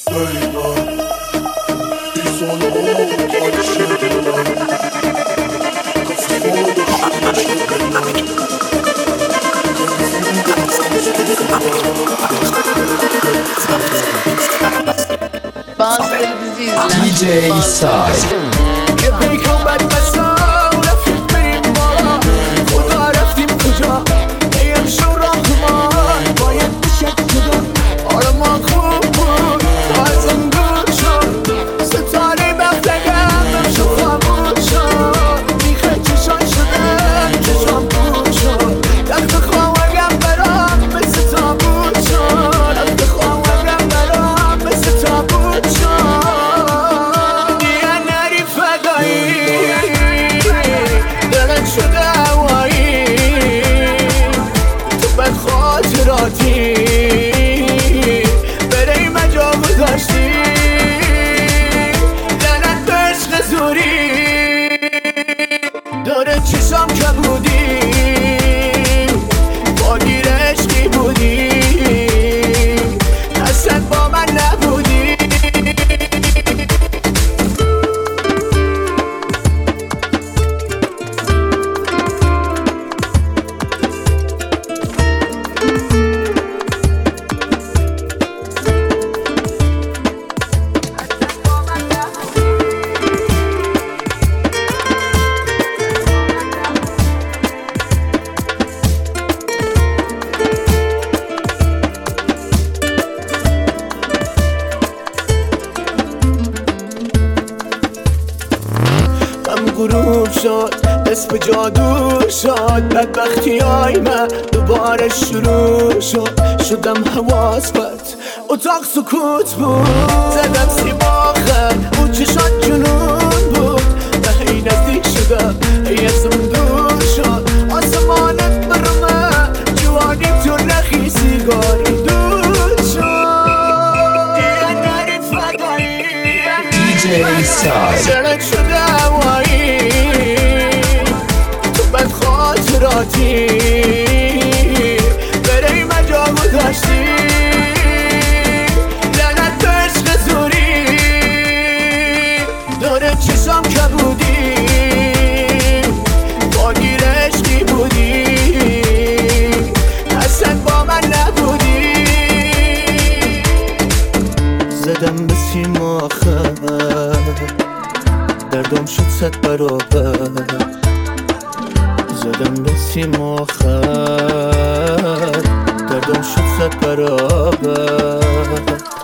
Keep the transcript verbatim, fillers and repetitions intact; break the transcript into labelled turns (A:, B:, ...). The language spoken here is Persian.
A: Bazıları bizi izler.
B: دی جی ساید
C: یه پیکان بد بسام رفتیم بریم بالا خدا رفتیم کجا ایم شو راهمان باید بشد جدا آرمان خوب بود ازم دور شد ستاره بختگم شو خاموش شد میخه چشان شدم چشان بود شد دخت خواهگم برام مثل تابود شد دخت خواهگم برام مثل تابود شد شده هوایی تو بد خاطراتی برای مجا گذاشتی لعنت به عشق زوری داره چشام کبودی با گیر عشقی بودی اصلا با من نبودی غروب شد اسم جادو شد بدبختی های من دوباره شروع شد شدم حواس پرت اتاق سکوت بود زدم سیماخه اون چشات جنون بود به هی نزدیک شدم هی ازم دور شد آسمانت برمه جوانی تو نخی سیگاری دود شد دیگه نری فدایی
B: دی جی ساید
C: سرت شده هوایی تو بد خاطراتی برای مجا گذاشتی لعنت به عشق زوری داره چشام کبودی با گیر عشقی بودی اصلا با من نبودی زدم به سیم آخر دردم شد صد برابر زدم به سیم آخر دردم شد صد برابر